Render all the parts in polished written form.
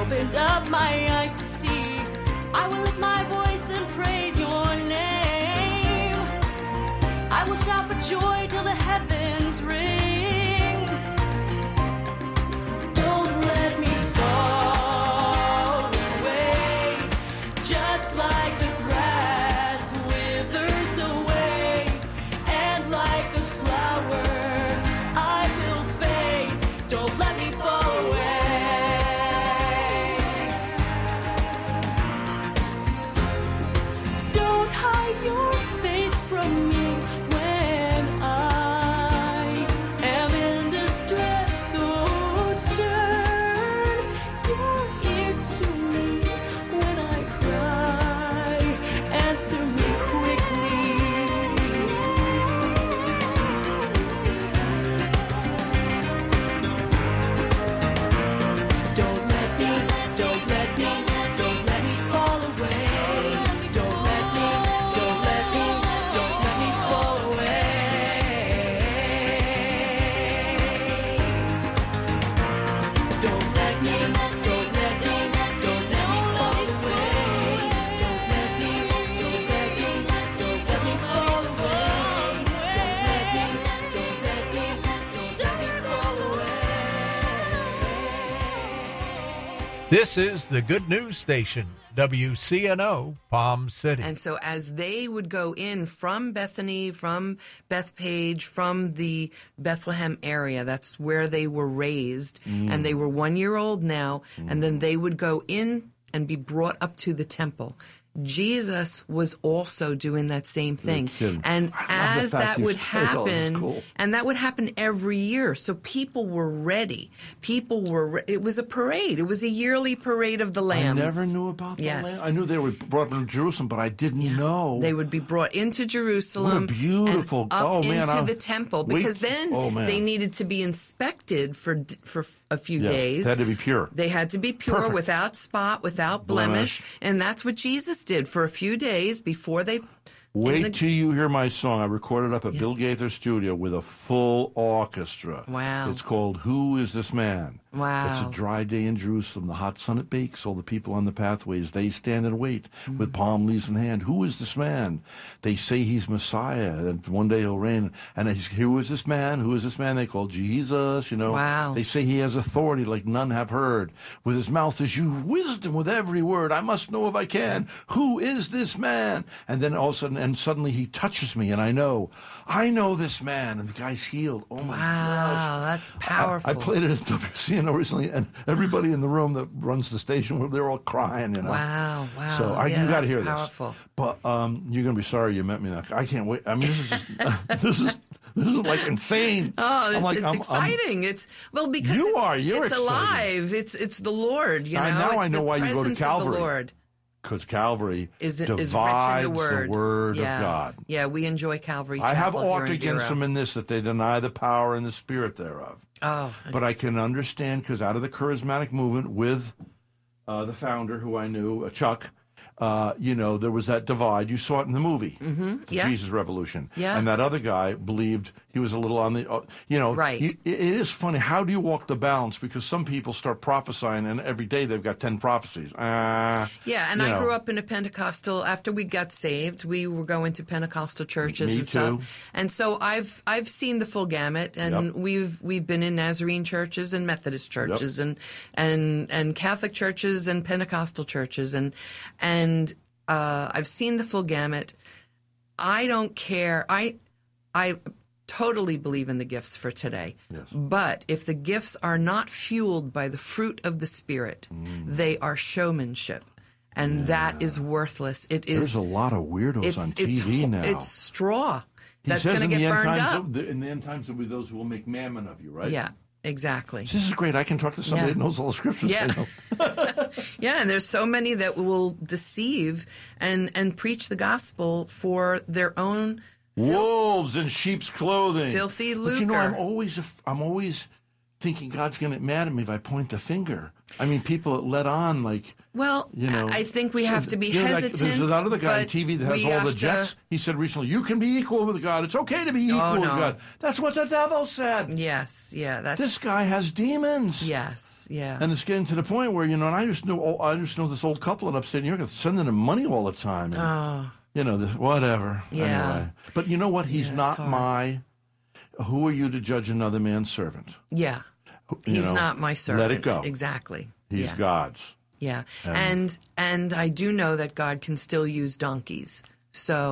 opened up my eyes to see. I will lift my voice and praise your name. I will shout for joy till the heavens ring. Don't let me fall away, just like the grass withers away, and like the flower I will fade. Don't let me fall away. Don't hide your face from me when I am in distress. So turn your ear to me when I cry. Answer me quickly. Don't let me fall away. Don't let me fall away. Don't let me fall away. Don't let me fall away. This is the Good News Station, WCNO, Palm City. And so as they would go in from Bethany, from Bethpage, from the Bethlehem area, that's where they were raised, and they were 1 year old now, and then they would go in and be brought up to the temple. Jesus was also doing that same thing. kidding. And I love as the fact that you would explained all this. happen, Cool. and that would happen every year. So people were ready. It was a parade. It was a yearly parade of the I lambs. never knew about the Yes. lamb. I knew they were brought into Jerusalem, but I didn't know. They would be brought into Jerusalem. What a beautiful- and up oh, man, into I'll- the temple, wait- because then oh, man. they needed to be inspected for a few days. They had to be pure. They had to be pure, Perfect. without spot, without blemish, and that's what Jesus did for a few days before they. Wait till you hear my song. I recorded up at Bill Gaither's studio with a full orchestra. Wow. It's called Who Is This Man? Wow. It's a dry day in Jerusalem. The hot sun it bakes. All the people on the pathways, they stand and wait with palm leaves in hand. Who is this man? They say he's Messiah, and one day he'll reign. And who is this man? Who is this man? They call Jesus, Wow. They say he has authority like none have heard. With his mouth issues wisdom with every word. I must know if I can. Who is this man? And then all of a sudden, and suddenly he touches me, and I know this man, and the guy's healed. Oh my gosh. Wow, that's powerful. I played it at WCNO recently, and everybody in the room that runs the station, they're all crying, Wow. So you got to that's hear powerful. this. But you're going to be sorry you met me now. I can't wait. I mean, this is just, this is like insane. Oh, I'm it's exciting. Because you're it's excited. alive. It's the Lord. Now It's I know the why you go to presence of Calvary. the Lord. Because Calvary Is rich in divides the word, of God. Yeah, we enjoy Calvary. I have Chapel aught here in against Vero. them in this, that they deny the power and the spirit thereof. Oh, But I can understand, because out of the charismatic movement with the founder, who I knew, Chuck, there was that divide. You saw it in the movie, yeah. Jesus Revolution. Yeah. And that other guy believed he was a little on the, Right. It is funny. How do you walk the balance? Because some people start prophesying, and every day they've got 10 prophecies. Yeah, and I know. grew up in a Pentecostal. After we got saved, we were going to Pentecostal churches Me and stuff. too. And so I've seen the full gamut, and Yep. we've been in Nazarene churches and Methodist churches and Catholic churches and Pentecostal churches, and I've seen the full gamut. I don't care. I totally believe in the gifts for today. Yes. But if the gifts are not fueled by the fruit of the Spirit, they are showmanship. And that is worthless. It is. There's a lot of weirdos on TV now. It's straw He that's says going to in get the end burned times, up. in the end times, there'll be those who will make mammon of you, right? Yeah, exactly. This is great. I can talk to somebody Yeah. that knows all the scriptures. Yeah. I know. Yeah, and there's so many that will deceive and preach the gospel for their own Wolves in sheep's clothing. filthy But lucre. I'm always thinking God's going to get mad at me if I point the finger. I mean, people that let on like, well, you know, I think we have to be hesitant. There's another guy on but TV that has we all have the to- jets. He said recently, you can be equal with God. It's okay to be equal with no. God. That's what the devil said. Yes, yeah, that's This guy has demons. Yes, yeah. And it's getting to the point where, and I just know this old couple in upstate New York that's sending him money all the time. And, whatever. Yeah. Anyway. But you know what? He's Yeah, not it's hard. who are you to judge another man's servant? Yeah. You He's know, not my servant. let it go. Exactly. He's yeah. God's. Yeah. And I do know that God can still use donkeys. So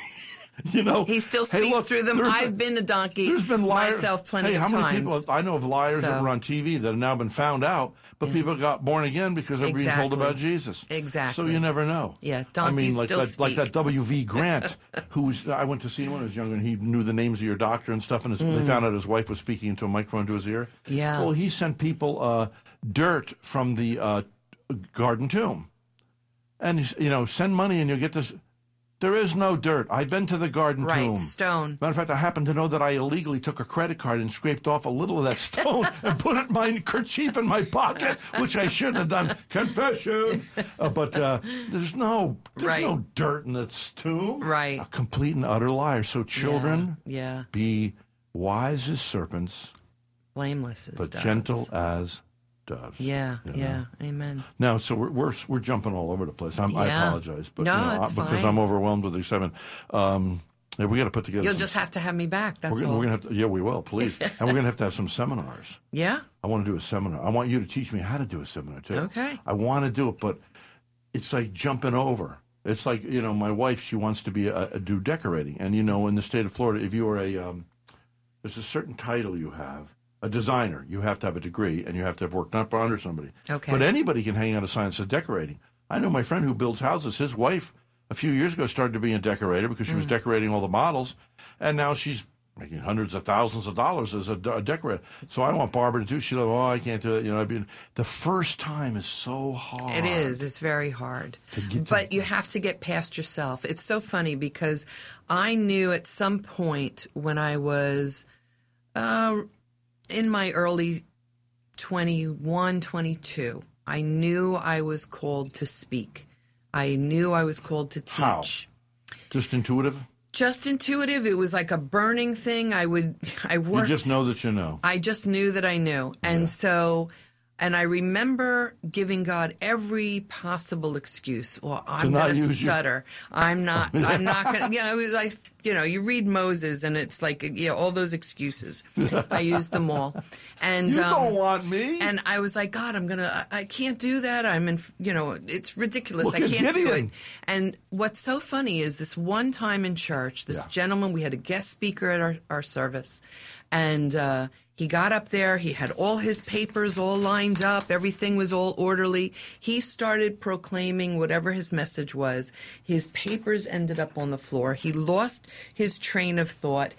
he still speaks through them. I've been a donkey There's been liars myself plenty how of many times. people I know of liars that were on TV that have now been found out, but people got born again because they're being told about Jesus. Exactly. So you never know. Yeah, donkeys like still that, speak. like that W.V. Grant, I went to see him when I was younger, and he knew the names of your doctor and stuff, and they found out his wife was speaking into a microphone to his ear. Yeah. Well, he sent people dirt from the garden tomb, and send money and you'll get this. There is no dirt. I've been to the garden tomb. Right, stone. Matter of fact, I happen to know that I illegally took a credit card and scraped off a little of that stone and put it in my kerchief in my pocket, which I shouldn't have done. Confession. But there's no dirt in that tomb. Right. A complete and utter liar. So children, Yeah. be wise as serpents, Blameless as but doves. gentle as doves. Yeah, you know? yeah. Amen. Now, so we're jumping all over the place. I apologize, but No, it's because fine. I'm overwhelmed with excitement. Yeah, we got to put together. You'll just have to have me back. That's all. We're gonna have to. Yeah, we will, please. And we're gonna have some seminars. Yeah. I want to do a seminar. I want you to teach me how to do a seminar too. Okay. I want to do it, but it's like jumping over. It's like my wife. She wants to be do decorating, and in the state of Florida, if you are there's a certain title you have. A designer, you have to have a degree, and you have to have worked up under somebody. Okay. But anybody can hang out a sign that says decorating. I know my friend who builds houses. His wife, a few years ago, started to be a decorator because she was decorating all the models, and now she's making hundreds of thousands of dollars as a decorator. So I want Barbara to do. She's like, I can't do it. The first time is so hard. It is. It's very hard. But you have to get past yourself. It's so funny because I knew at some point when I was in my early 21, 22, I knew I was called to speak. I knew I was called to teach. How? Just intuitive? Just intuitive. It was like a burning thing. I worked. You just know that you know. I just knew that I knew. And and I remember giving God every possible excuse. Well, I'm going to stutter. I'm not going to, it was like, you read Moses and it's like, all those excuses. I used them all. And you don't want me. And I was like, God, I can't do that. I'm in, it's ridiculous. Look I at can't do it. Gideon. And what's so funny is this one time in church, this gentleman, we had a guest speaker at our service, and he got up there. He had all his papers all lined up. Everything was all orderly. He started proclaiming whatever his message was. His papers ended up on the floor. He lost his train of thought.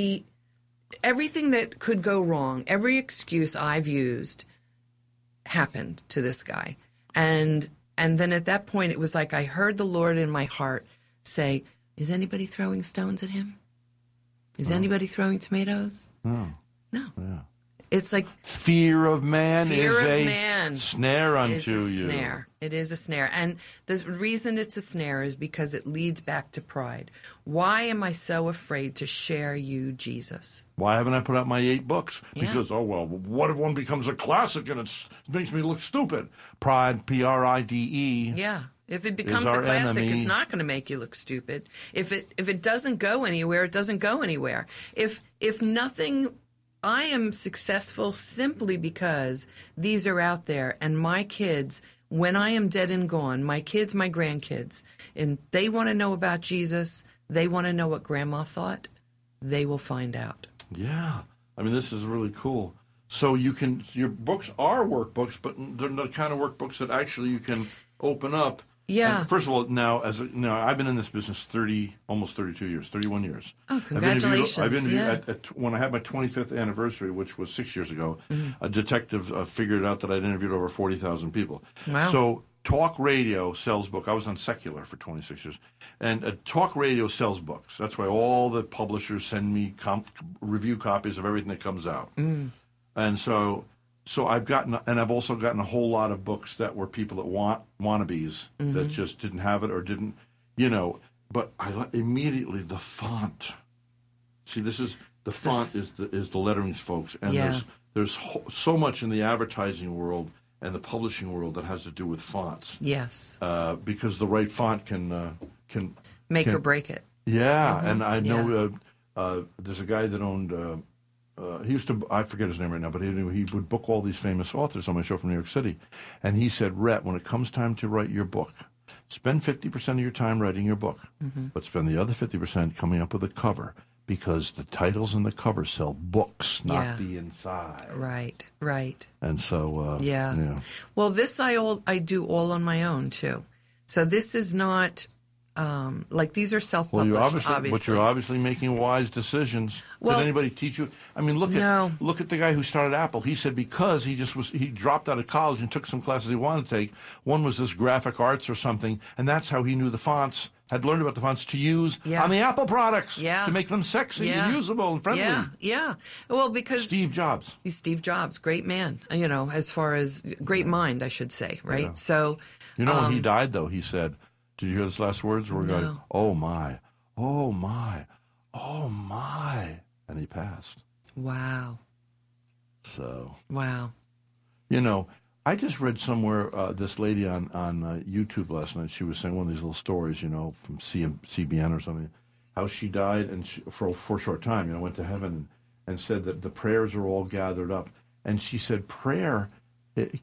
Everything that could go wrong, every excuse I've used happened to this guy. And then at that point, it was like I heard the Lord in my heart say, is anybody throwing stones at him? Is anybody throwing tomatoes? No. No. Yeah. It's like fear of man is a snare unto you. Snare. It is a snare. And the reason it's a snare is because it leads back to pride. Why am I so afraid to share you, Jesus? Why haven't I put out my 8 books? Because, what if one becomes a classic and it makes me look stupid? Pride, Pride. Yeah. If it becomes a classic, it's not going to make you look stupid. If it doesn't go anywhere, it doesn't go anywhere. If nothing, I am successful simply because these are out there, and my kids, when I am dead and gone, my kids, my grandkids, and they want to know about Jesus, they want to know what Grandma thought, they will find out. Yeah. I mean, this is really cool. So your books are workbooks, but they're the kind of workbooks that actually you can open up. Yeah. And first of all, now I've been in this business almost 32 years, 31 years. Oh, congratulations! I've interviewed when I had my 25th anniversary, which was 6 years ago. A detective figured out that I'd interviewed over 40,000 people. Wow! So talk radio sells books. I was on Secular for 26 years, and talk radio sells books. That's why all the publishers send me review copies of everything that comes out. And so I've also gotten a whole lot of books that were people that wannabes that just didn't have it or didn't, but immediately the font. See, font is the letterings, folks. And there's so much in the advertising world and the publishing world that has to do with fonts. Yes. Because the right font can make or break it. Yeah, and I know there's a guy that owned. He used to. I forget his name right now, but he would book all these famous authors on my show from New York City, and he said, "Rhett, when it comes time to write your book, spend 50% of your time writing your book, but spend the other 50% coming up with a cover." Because the titles and the cover sell books, not the inside. Right. And so, Well, this I do all on my own too. So this is not these are self-published. Obviously, but you're obviously making wise decisions. Well, did anybody teach you? I mean, look at the guy who started Apple. He said because he dropped out of college and took some classes he wanted to take. One was this graphic arts or something, and that's how he knew the fonts. Had learned about the fonts to use on the Apple products to make them sexy and usable and friendly. Yeah. Well, because Steve Jobs, great man. As far as great mind, I should say, right? Yeah. So, when he died, though, he said, "Did you hear his last words?" We're going, "Oh my, oh my, oh my," and he passed. Wow. So. Wow. I just read somewhere this lady on YouTube last night. She was saying one of these little stories, from CBN or something, how she died and for a short time, went to heaven and said that the prayers are all gathered up. And she said prayer, it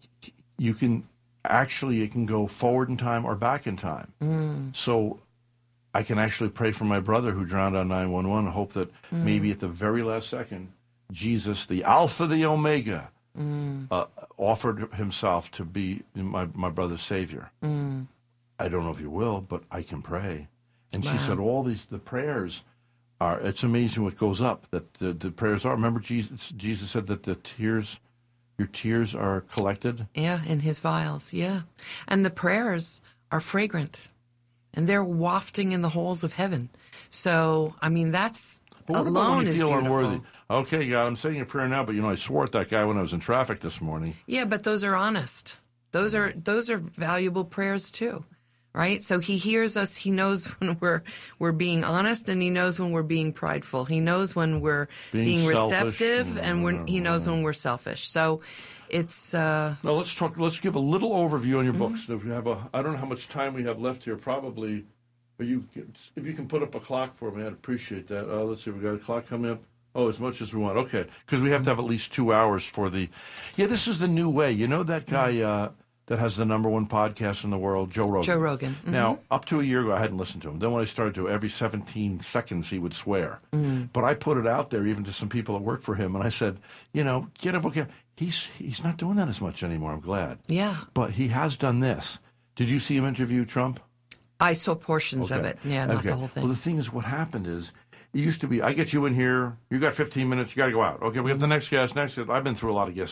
can go forward in time or back in time. So I can actually pray for my brother who drowned on 911 and hope that maybe at the very last second, Jesus, the Alpha, the Omega, offered himself to be my brother's savior. I don't know if he will, but I can pray. And she said the prayers are, it's amazing what goes up, that the prayers are. Remember Jesus said that your tears are collected? Yeah, in his vials, yeah. And the prayers are fragrant, and they're wafting in the halls of heaven. So, that's alone is beautiful. Unworthy? Okay, God, I'm saying a prayer now, but I swore at that guy when I was in traffic this morning. Yeah, but those are honest. Those are valuable prayers too, right? So he hears us. He knows when we're being honest, and he knows when we're being prideful. He knows when we're being receptive, and he knows when we're selfish. So it's. Now let's talk. Let's give a little overview on your books. If we have I don't know how much time we have left here. Probably, but if you can put up a clock for me, I'd appreciate that. Let's see, we got a clock coming up. Oh, as much as we want. Okay, because we have to have at least 2 hours for the... Yeah, this is the new way. That guy that has the #1 podcast in the world, Joe Rogan? Joe Rogan. Mm-hmm. Now, up to a year ago, I hadn't listened to him. Then when I started to, every 17 seconds he would swear. But I put it out there even to some people that work for him, and I said, get a vocabulary. He's not doing that as much anymore, I'm glad. Yeah. But he has done this. Did you see him interview Trump? I saw portions of it. Yeah, not the whole thing. Well, the thing is, what happened is, it used to be, I get you in here, you got 15 minutes, you got to go out. Okay, we have the next guest. I've been through a lot of guests